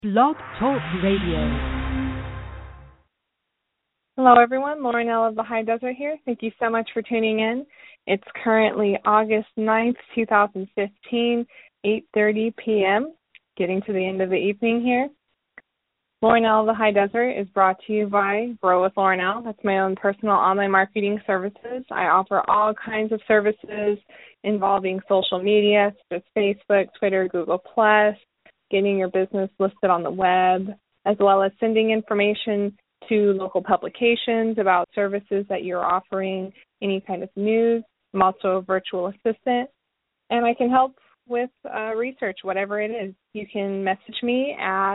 Blog Talk Radio. Hello, everyone. Lauren L. of the High Desert here. Thank you so much for tuning in. It's currently August 9th, 2015, 8:30 p.m., getting to the end of the evening here. Lauren L. of the High Desert is brought to you by Grow with Lauren L. That's my own personal online marketing services. I offer all kinds of services involving social media, such as Facebook, Twitter, Google+, getting your business listed on the web, as well as sending information to local publications about services that you're offering, any kind of news. I'm also a virtual assistant, and I can help with research, whatever it is. You can message me at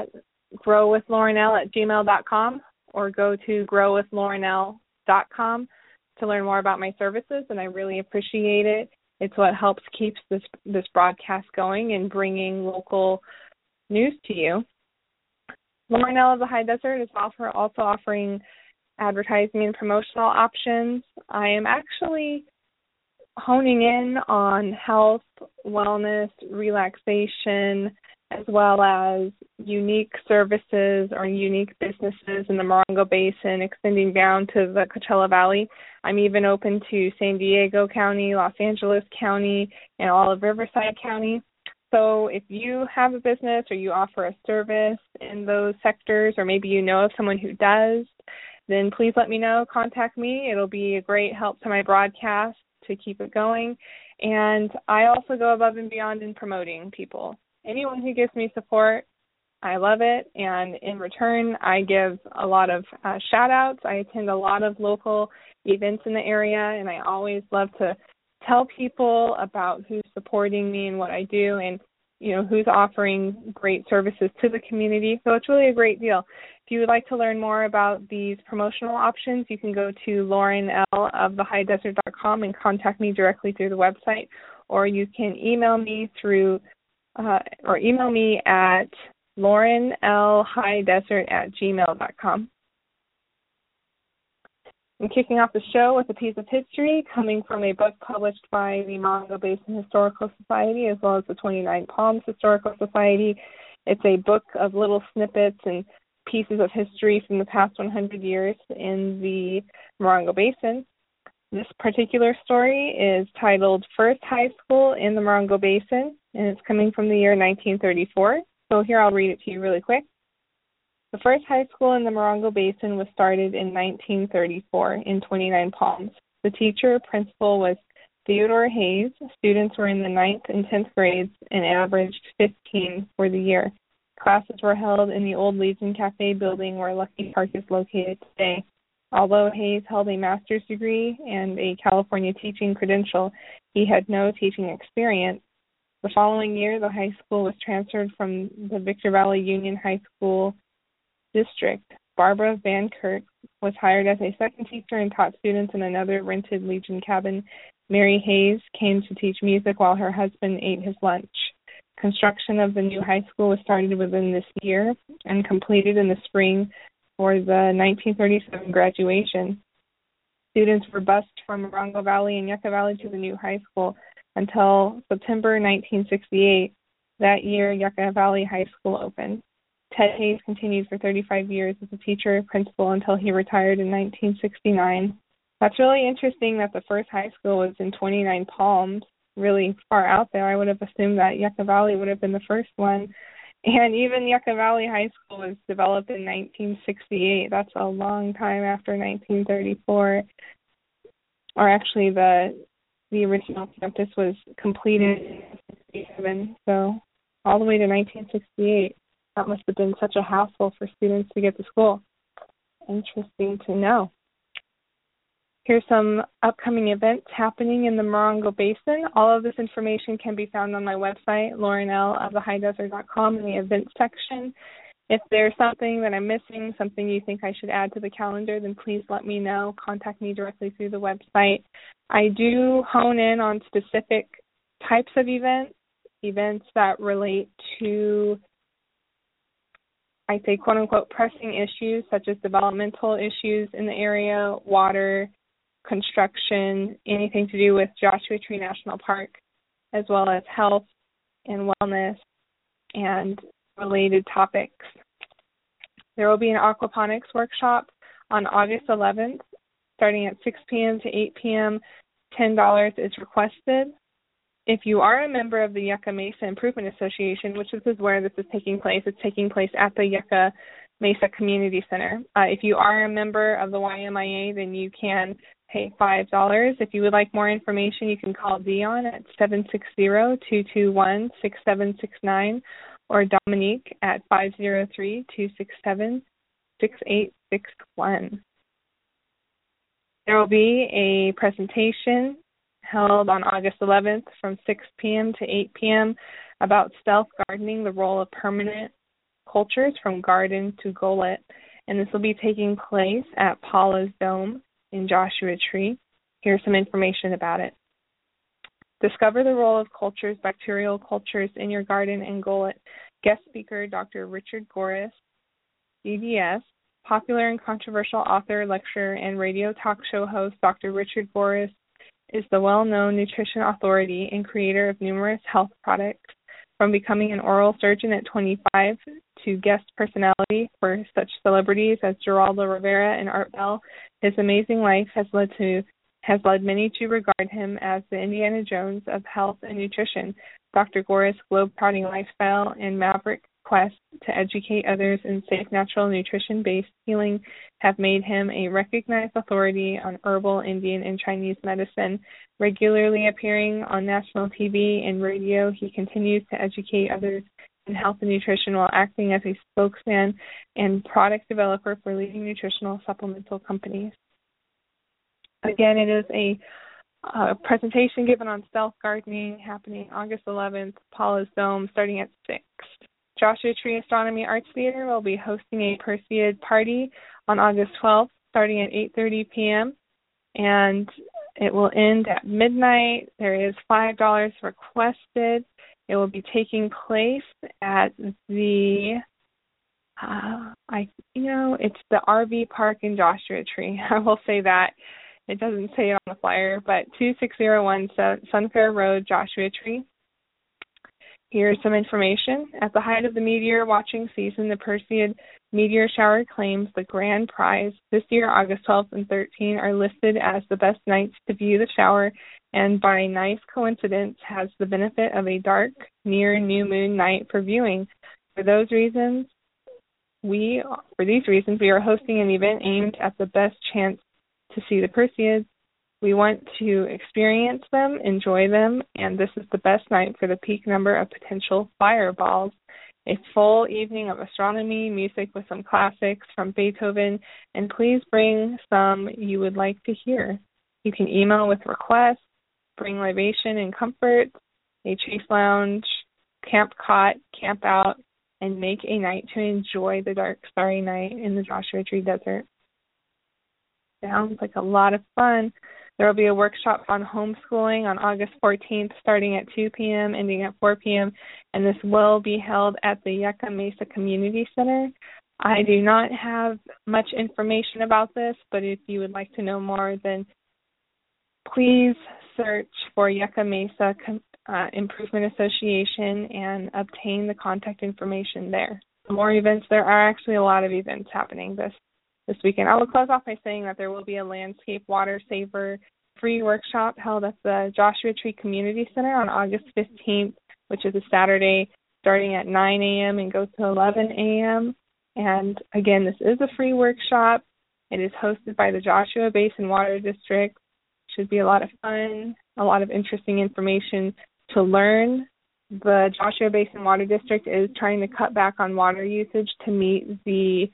growwithlaurenl@gmail.com or go to growwithlaurenl.com to learn more about my services, and I really appreciate it. It's what helps keeps this broadcast going and bringing local news to you. Lauren L. of the High Desert is also offering advertising and promotional options. I am actually honing in on health, wellness, relaxation, as well as unique services or unique businesses in the Morongo Basin, extending down to the Coachella Valley. I'm even open to San Diego County, Los Angeles County, and all of Riverside County. So if you have a business or you offer a service in those sectors, or maybe you know of someone who does, then please let me know. Contact me. It'll be a great help to my broadcast to keep it going. And I also go above and beyond in promoting people. Anyone who gives me support, I love it. And in return, I give a lot of shout-outs. I attend a lot of local events in the area, and I always love to tell people about who's supporting me and what I do, and who's offering great services to the community. So it's really a great deal. If you would like to learn more about these promotional options, you can go to laurenl.thehighDesert.com and contact me directly through the website, or you can email me at laurenlhighdesert@gmail.com. I'm kicking off the show with a piece of history coming from a book published by the Morongo Basin Historical Society as well as the 29 Palms Historical Society. It's a book of little snippets and pieces of history from the past 100 years in the Morongo Basin. This particular story is titled First High School in the Morongo Basin, and it's coming from the year 1934. So here I'll read it to you really quick. The first high school in the Morongo Basin was started in 1934 in 29 Palms. The principal was Theodore Hayes. Students were in the 9th and 10th grades and averaged 15 for the year. Classes were held in the old Legion Cafe building where Lucky Park is located today. Although Hayes held a master's degree and a California teaching credential, he had no teaching experience. The following year, the high school was transferred from the Victor Valley Union High School district. Barbara Van Kirk was hired as a second teacher and taught students in another rented Legion cabin. Mary Hayes came to teach music while her husband ate his lunch. Construction of the new high school was started within this year and completed in the spring for the 1937 graduation. Students were bused from Morongo Valley and Yucca Valley to the new high school until September 1968. That year, Yucca Valley High School opened. Ted Hayes continued for 35 years as a teacher principal until he retired in 1969. That's really interesting that the first high school was in 29 Palms, really far out there. I would have assumed that Yucca Valley would have been the first one. And even Yucca Valley High School was developed in 1968. That's a long time after 1934. Or actually, the original campus was completed in 1967, so all the way to 1968. That must have been such a hassle for students to get to school. Interesting to know. Here's some upcoming events happening in the Morongo Basin. All of this information can be found on my website, laurenl.thehighDesert.com, in the events section. If there's something that I'm missing, something you think I should add to the calendar, then please let me know. Contact me directly through the website. I do hone in on specific types of events that relate to, I say, quote-unquote, pressing issues such as developmental issues in the area, water, construction, anything to do with Joshua Tree National Park, as well as health and wellness and related topics. There will be an aquaponics workshop on August 11th, starting at 6 p.m. to 8 p.m. $10 is requested. If you are a member of the Yucca Mesa Improvement Association, which this is where this is taking place, it's taking place at the Yucca Mesa Community Center. If you are a member of the YMIA, then you can pay $5. If you would like more information, you can call Dion at 760-221-6769 or Dominique at 503-267-6861. There will be a presentation held on August 11th from 6 p.m. to 8 p.m. about stealth gardening, the role of permanent cultures from garden to gullet. And this will be taking place at Paula's Dome in Joshua Tree. Here's some information about it. Discover the role of cultures, bacterial cultures, in your garden and gullet. Guest speaker, Dr. Richard Goris, DVS. Popular and controversial author, lecturer, and radio talk show host, Dr. Richard Goris is the well-known nutrition authority and creator of numerous health products, from becoming an oral surgeon at 25 to guest personality for such celebrities as Geraldo Rivera and Art Bell. His amazing life has led many to regard him as the Indiana Jones of health and nutrition. Dr. Goris' globe-trotting lifestyle and maverick quest to educate others in safe, natural, nutrition-based healing have made him a recognized authority on herbal, Indian, and Chinese medicine. Regularly appearing on national TV and radio, he continues to educate others in health and nutrition while acting as a spokesman and product developer for leading nutritional supplemental companies. Again, it is a presentation given on stealth gardening happening August 11th, Paula's Dome, starting at 6. Joshua Tree Astronomy Arts Theater will be hosting a Perseid party on August 12th, starting at 8:30 p.m., and it will end at midnight. There is $5 requested. It will be taking place at the, it's the RV Park in Joshua Tree. I will say that. It doesn't say it on the flyer, but 2601 Sunfair Road, Joshua Tree. Here's some information. At the height of the meteor watching season, the Perseid meteor shower claims the grand prize. This year, August 12th and 13th are listed as the best nights to view the shower, and by nice coincidence has the benefit of a dark, near new moon night for viewing. For these reasons, we are hosting an event aimed at the best chance to see the Perseids. We want to experience them, enjoy them, and this is the best night for the peak number of potential fireballs. A full evening of astronomy, music with some classics from Beethoven, and please bring some you would like to hear. You can email with requests, bring libation and comfort, a chase lounge, camp cot, camp out, and make a night to enjoy the dark, starry night in the Joshua Tree Desert. Sounds like a lot of fun. There will be a workshop on homeschooling on August 14th, starting at 2 p.m., ending at 4 p.m., and this will be held at the Yucca Mesa Community Center. I do not have much information about this, but if you would like to know more, then please search for Yucca Mesa Improvement Association and obtain the contact information there. For more events, there are actually a lot of events happening this weekend. I will close off by saying that there will be a landscape water saver free workshop held at the Joshua Tree Community Center on August 15th, which is a Saturday, starting at 9 a.m. and goes to 11 a.m. And again, this is a free workshop. It is hosted by the Joshua Basin Water District. Should be a lot of fun, a lot of interesting information to learn. The Joshua Basin Water District is trying to cut back on water usage to meet the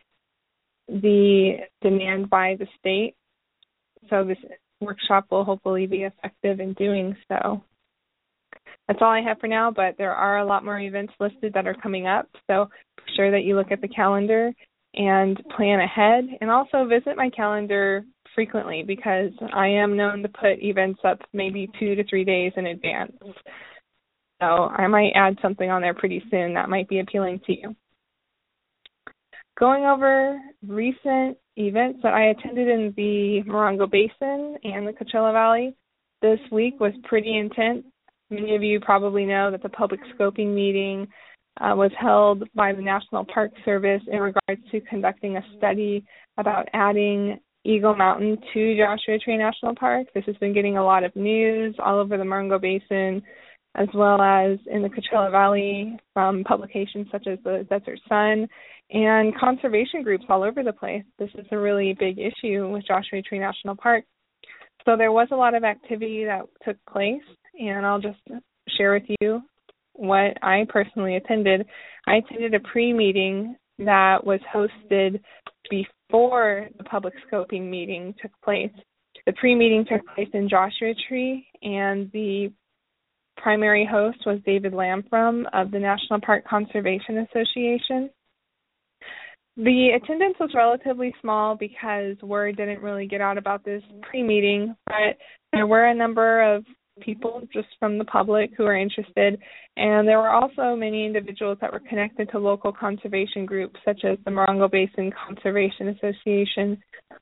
demand by the state. So this workshop will hopefully be effective in doing so. That's all I have for now, but there are a lot more events listed that are coming up, so be sure that you look at the calendar and plan ahead, and also visit my calendar frequently because I am known to put events up maybe 2 to 3 days in advance. So I might add something on there pretty soon that might be appealing to you. Going over recent events that I attended in the Morongo Basin and the Coachella Valley this week was pretty intense. Many of you probably know that the public scoping meeting was held by the National Park Service in regards to conducting a study about adding Eagle Mountain to Joshua Tree National Park. This has been getting a lot of news all over the Morongo Basin, as well as in the Coachella Valley from publications such as the Desert Sun and conservation groups all over the place. This is a really big issue with Joshua Tree National Park. So there was a lot of activity that took place, and I'll just share with you what I personally attended. I attended a pre-meeting that was hosted before the public scoping meeting took place. The pre-meeting took place in Joshua Tree, and the primary host was David Lamfrom of the National Park Conservation Association. The attendance was relatively small because word didn't really get out about this pre-meeting, but there were a number of people just from the public who were interested, and there were also many individuals that were connected to local conservation groups such as the Morongo Basin Conservation Association.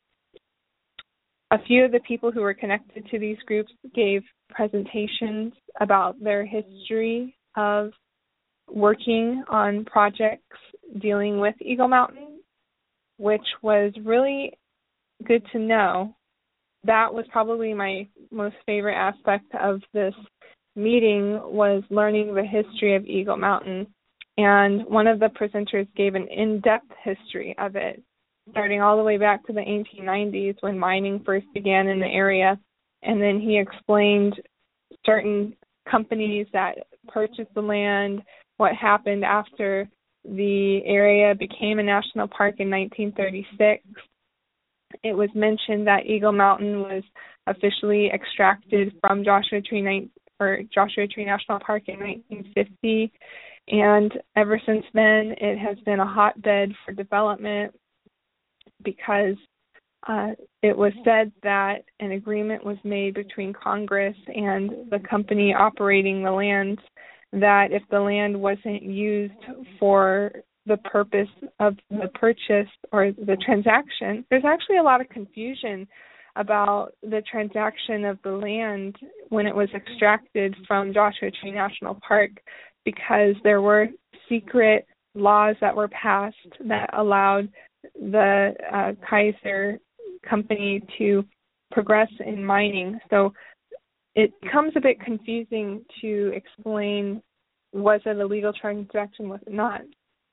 A few of the people who were connected to these groups gave presentations about their history of working on projects dealing with Eagle Mountain, which was really good to know. That was probably my most favorite aspect of this meeting, was learning the history of Eagle Mountain. And one of the presenters gave an in-depth history of it, starting all the way back to the 1890s when mining first began in the area. And then he explained certain companies that purchased the land, what happened after the area became a national park in 1936. It was mentioned that Eagle Mountain was officially extracted from Joshua Tree National Park in 1950, and ever since then it has been a hotbed for development because it was said that an agreement was made between Congress and the company operating the land that if the land wasn't used for the purpose of the purchase or the transaction, there's actually a lot of confusion about the transaction of the land when it was extracted from Joshua Tree National Park, because there were secret laws that were passed that allowed the Kaiser company to progress in mining. So it becomes a bit confusing to explain, was it a legal transaction, was it not?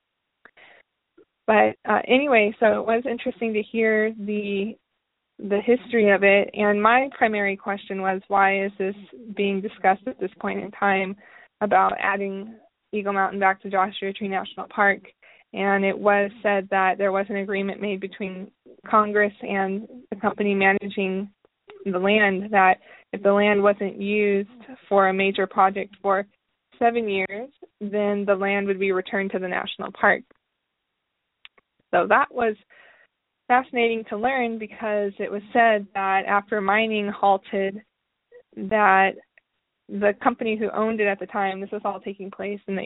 But anyway, so it was interesting to hear the history of it. And my primary question was, why is this being discussed at this point in time about adding Eagle Mountain back to Joshua Tree National Park? And it was said that there was an agreement made between Congress and the company managing the land that if the land wasn't used for a major project for 7 years, then the land would be returned to the national park. So that was fascinating to learn, because it was said that after mining halted, that the company who owned it at the time, this was all taking place in the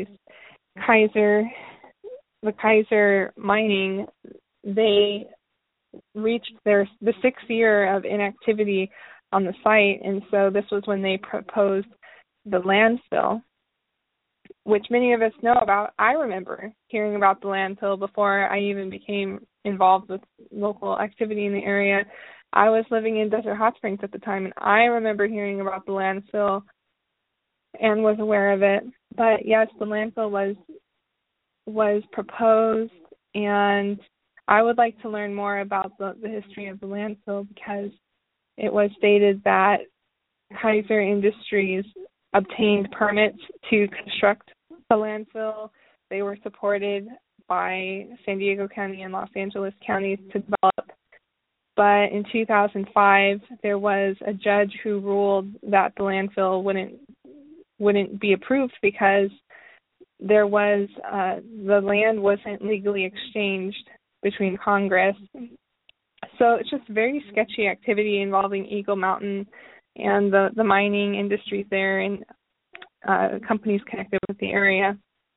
80s, the Kaiser Mining, they reached the 6th year of inactivity on the site, and so this was when they proposed the landfill, which many of us know about. I remember hearing about the landfill before I even became involved with local activity in the area. I was living in Desert Hot Springs at the time, and I remember hearing about the landfill and was aware of it. But yes, the landfill was proposed, and I would like to learn more about the history of the landfill, because it was stated that Kaiser Industries obtained permits to construct the landfill. They were supported by San Diego County and Los Angeles counties to develop. But in 2005, there was a judge who ruled that the landfill wouldn't be approved because there was the land wasn't legally exchanged between Congress. So it's just very sketchy activity involving Eagle Mountain and the mining industries there and companies connected with the area.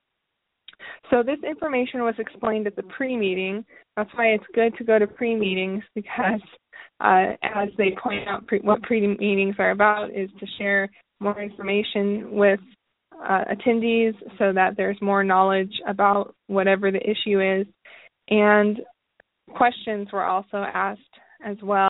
So this information was explained at the pre-meeting. That's why it's good to go to pre-meetings, because as they point out, what pre-meetings are about is to share more information with attendees so that there's more knowledge about whatever the issue is. And questions were also asked as well.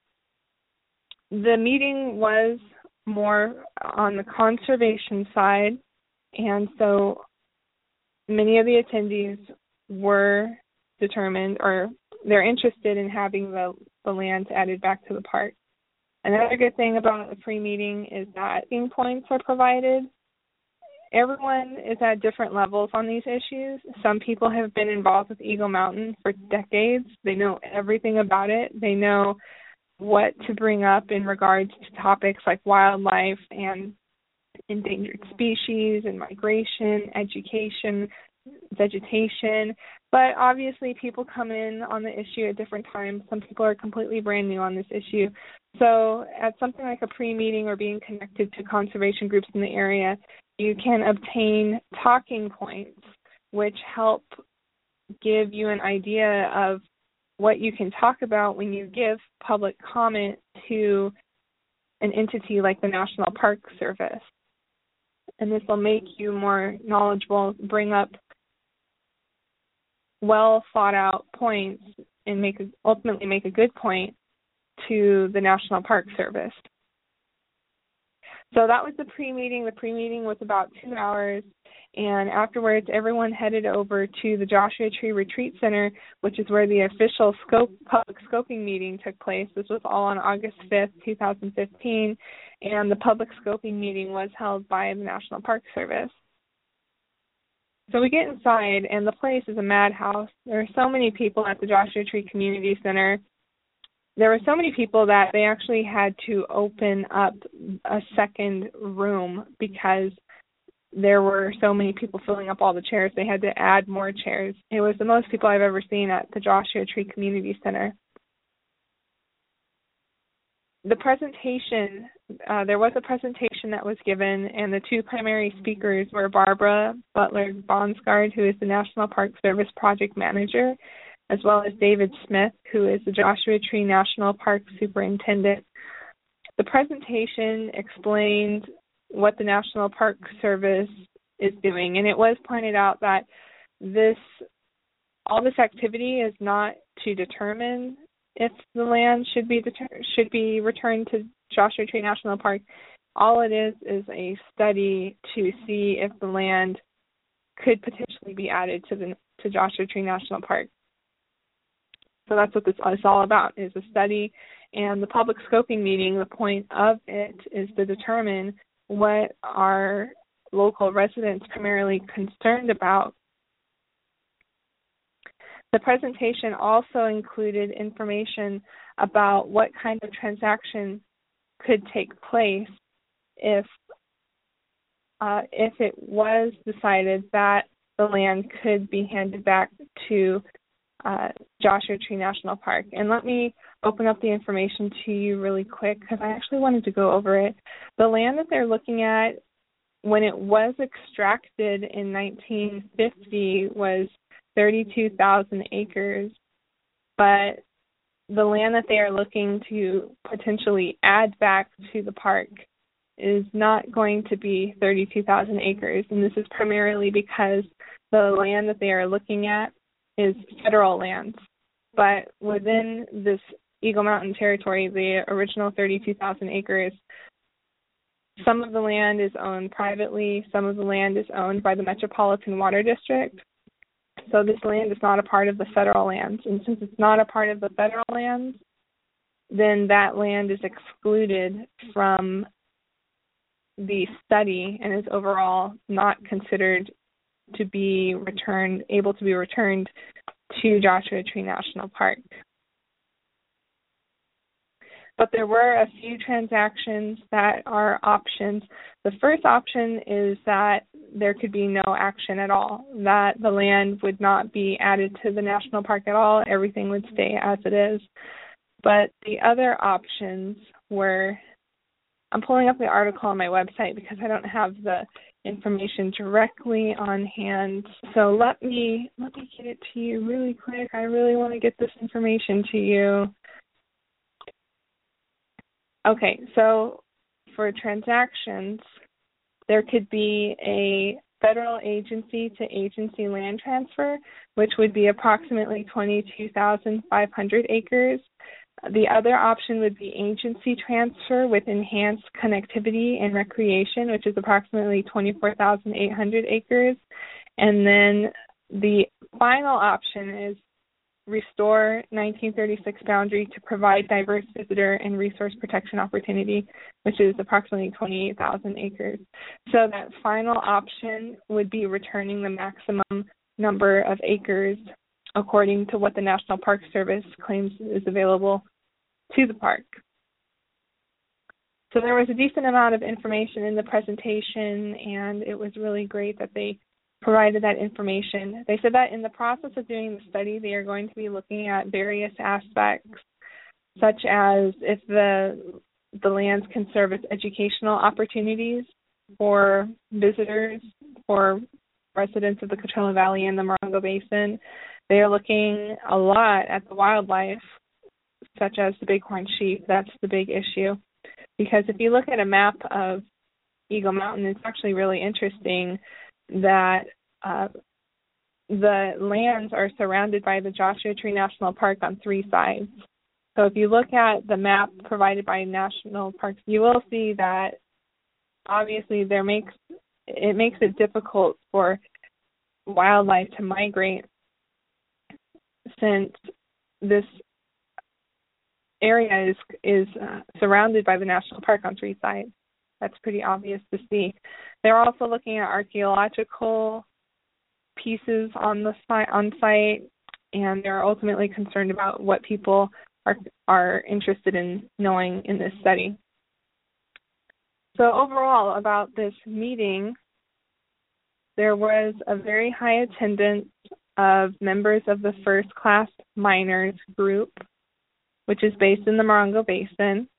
The meeting was more on the conservation side, and so many of the attendees were determined, or they're interested in having the land added back to the park. Another good thing about the pre-meeting is that speaking points are provided. Everyone is at different levels on these issues. Some people have been involved with Eagle Mountain for decades. They know everything about it. They know what to bring up in regards to topics like wildlife and endangered species and migration, education, vegetation. But obviously people come in on the issue at different times. Some people are completely brand new on this issue. So at something like a pre-meeting or being connected to conservation groups in the area, you can obtain talking points which help give you an idea of what you can talk about when you give public comment to an entity like the National Park Service. And this will make you more knowledgeable, bring up well thought out points, and ultimately make a good point to the National Park Service. So that was the pre-meeting. The pre-meeting was about 2 hours, and afterwards everyone headed over to the Joshua Tree Retreat Center, which is where the official public scoping meeting took place. This was all on August 5th, 2015, and the public scoping meeting was held by the National Park Service. So we get inside, and the place is a madhouse. There are so many people at the Joshua Tree Community Center. There were so many people that they actually had to open up a second room because there were so many people filling up all the chairs. They had to add more chairs. It was the most people I've ever seen at the Joshua Tree Community Center. The presentation, there was a presentation that was given, and the two primary speakers were Barbara Butler-Bonsgard, who is the National Park Service Project Manager, as well as David Smith, who is the Joshua Tree National Park Superintendent. The presentation explained what the National Park Service is doing, and it was pointed out that all this activity is not to determine if the land should be returned to Joshua Tree National Park. All it is a study to see if the land could potentially be added to Joshua Tree National Park. So that's what this is all about, is a study. And the public scoping meeting, the point of it is to determine what are local residents primarily concerned about. The presentation also included information about what kind of transaction could take place if it was decided that the land could be handed back to Joshua Tree National Park. And let me open up the information to you really quick because I actually wanted to go over it. The land that they're looking at when it was extracted in 1950 was 32,000 acres, but the land that they are looking to potentially add back to the park is not going to be 32,000 acres, and this is primarily because the land that they are looking at is federal lands. But within this Eagle Mountain territory, the original 32,000 acres, some of the land is owned privately, some of the land is owned by the Metropolitan Water District. So this land is not a part of the federal lands. And since it's not a part of the federal lands, then that land is excluded from the study and is overall not considered to be able to be returned to Joshua Tree National Park. But there were a few transactions that are options. The first option is that there could be no action at all, that the land would not be added to the national park at all, everything would stay as it is. But the other options were, I'm pulling up the article on my website because I don't have the information directly on hand. So let me get it to you really quick. I really want to get this information to you. Okay, so for transactions, there could be a federal agency to agency land transfer, which would be approximately 22,500 acres. The other option would be agency transfer with enhanced connectivity and recreation, which is approximately 24,800 acres. And then the final option is restore 1936 boundary to provide diverse visitor and resource protection opportunity, which is approximately 28,000 acres. So that final option would be returning the maximum number of acres according to what the National Park Service claims is available to the park. So there was a decent amount of information in the presentation, and it was really great that they provided that information. They said that in the process of doing the study, they are going to be looking at various aspects, such as if the lands can serve as educational opportunities for visitors, for residents of the Coachella Valley and the Morongo Basin. They are looking a lot at the wildlife, such as the bighorn sheep. That's the big issue. Because if you look at a map of Eagle Mountain, it's actually really interesting that the lands are surrounded by the Joshua Tree National Park on three sides. So if you look at the map provided by National Parks, you will see that obviously it makes it difficult for wildlife to migrate, since this area is surrounded by the national park on three sides. That's pretty obvious to see. They're also looking at archaeological pieces on site, and they're ultimately concerned about what people are interested in knowing in this study. So overall, about this meeting, there was a very high attendance of members of the First Class Miners group, which is based in the Morongo Basin.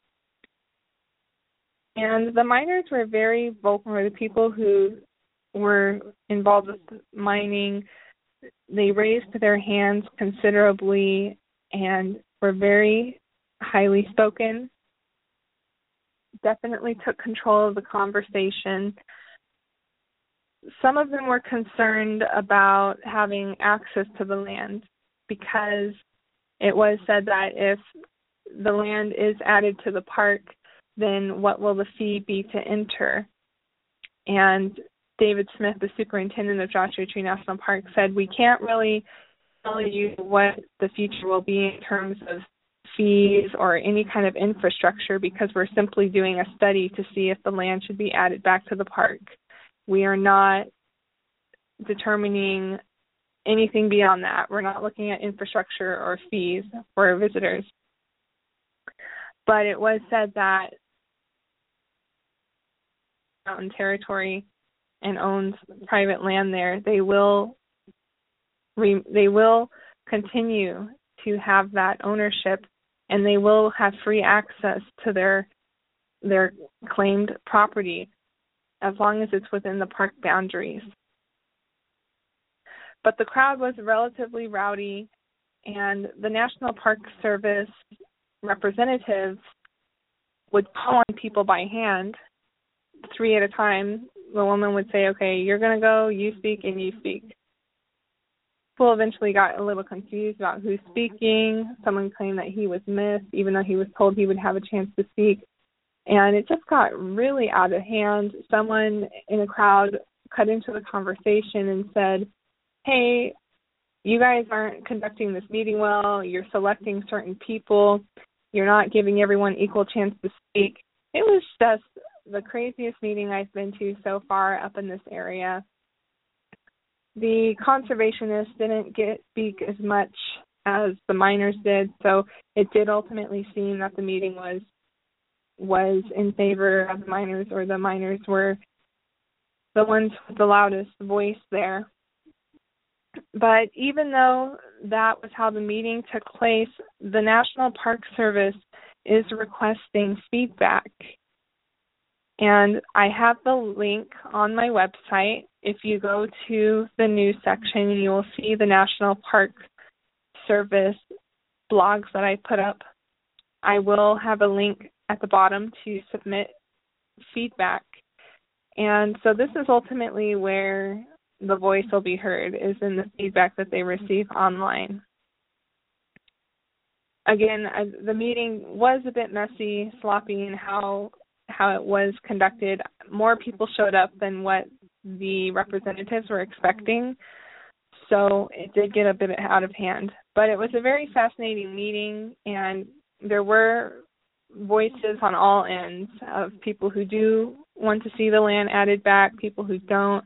And the miners were very vocal. The people who were involved with mining, they raised their hands considerably and were very highly spoken, definitely took control of the conversation. Some of them were concerned about having access to the land, because it was said that if the land is added to the park, then what will the fee be to enter? And David Smith, the superintendent of Joshua Tree National Park, said, we can't really tell you what the future will be in terms of fees or any kind of infrastructure, because we're simply doing a study to see if the land should be added back to the park. We are not determining anything beyond that. We're not looking at infrastructure or fees for visitors. But it was said that mountain territory and owns private land there, they will continue to have that ownership, and they will have free access to their claimed property as long as it's within the park boundaries. But the crowd was relatively rowdy, and the National Park Service representatives would call on people by hand, 3 at a time. The woman would say, okay, you're going to go, you speak, and you speak. People eventually got a little confused about who's speaking. Someone claimed that he was missed, even though he was told he would have a chance to speak. And it just got really out of hand. Someone in the crowd cut into the conversation and said, hey, you guys aren't conducting this meeting well. You're selecting certain people. You're not giving everyone equal chance to speak. It was just the craziest meeting I've been to so far up in this area. The conservationists didn't speak as much as the miners did, so it did ultimately seem that the meeting was in favor of the miners, or the miners were the ones with the loudest voice there. But even though that was how the meeting took place, the National Park Service is requesting feedback. And I have the link on my website. If you go to the news section, you will see the National Park Service blogs that I put up. I will have a link at the bottom to submit feedback. And so this is ultimately where the voice will be heard, is in the feedback that they receive online. Again, the meeting was a bit messy, sloppy in how it was conducted. More people showed up than what the representatives were expecting, so it did get a bit out of hand. But it was a very fascinating meeting, and there were voices on all ends of people who do want to see the land added back, people who don't.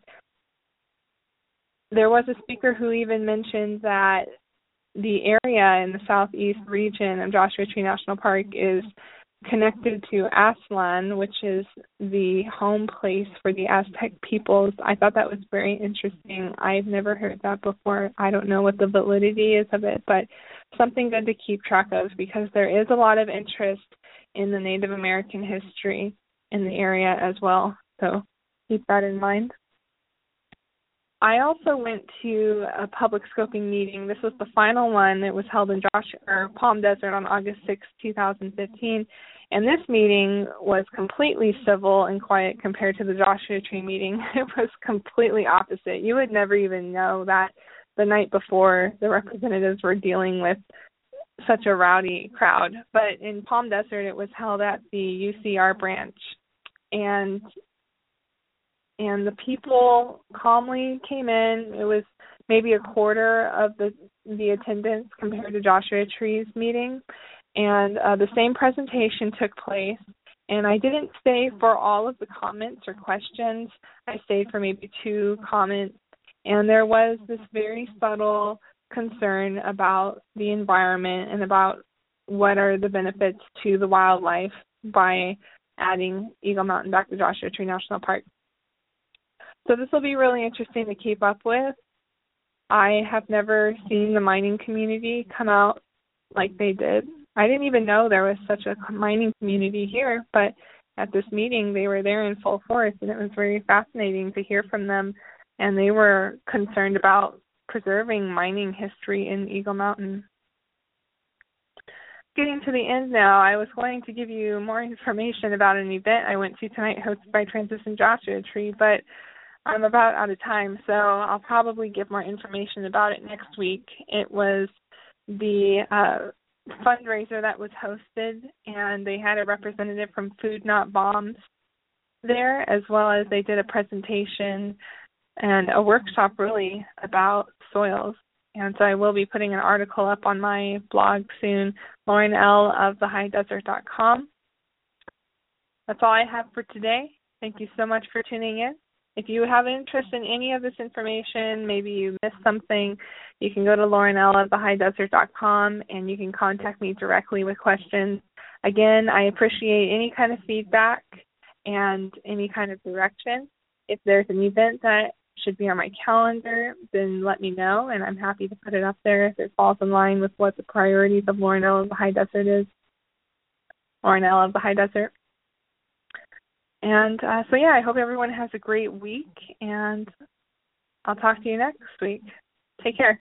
There was a speaker who even mentioned that the area in the southeast region of Joshua Tree National Park is connected to Aztlan, which is the home place for the Aztec peoples. I thought that was very interesting. I've never heard that before. I don't know what the validity is of it, but something good to keep track of, because there is a lot of interest in the Native American history in the area as well. So keep that in mind. I also went to a public scoping meeting. This was the final one. It was held in Palm Desert on August 6, 2015. And this meeting was completely civil and quiet compared to the Joshua Tree meeting. It was completely opposite. You would never even know that the night before the representatives were dealing with such a rowdy crowd. But in Palm Desert, it was held at the UCR branch. And the people calmly came in. It was maybe a quarter of the attendance compared to Joshua Tree's meeting. And the same presentation took place. And I didn't stay for all of the comments or questions. I stayed for maybe 2 comments. And there was this very subtle concern about the environment and about what are the benefits to the wildlife by adding Eagle Mountain back to Joshua Tree National Park. So this will be really interesting to keep up with. I have never seen the mining community come out like they did. I didn't even know there was such a mining community here, but at this meeting they were there in full force, and it was very fascinating to hear from them, and they were concerned about preserving mining history in Eagle Mountain. Getting to the end now, I was going to give you more information about an event I went to tonight hosted by Transition Joshua Tree, but I'm about out of time, so I'll probably give more information about it next week. It was the fundraiser that was hosted, and they had a representative from Food Not Bombs there, as well as they did a presentation and a workshop really about soils. And so I will be putting an article up on my blog soon, Lauren L. of theHighDesert.com. That's all I have for today. Thank you so much for tuning in. If you have interest in any of this information, maybe you missed something, you can go to Lauren L. of theHighDesert.com and you can contact me directly with questions. Again, I appreciate any kind of feedback and any kind of direction. If there's an event that should be on my calendar, then let me know, and I'm happy to put it up there if it falls in line with what the priorities of Lauren L. of the High Desert is. Lauren L. of the High Desert. And so, I hope everyone has a great week, and I'll talk to you next week. Take care.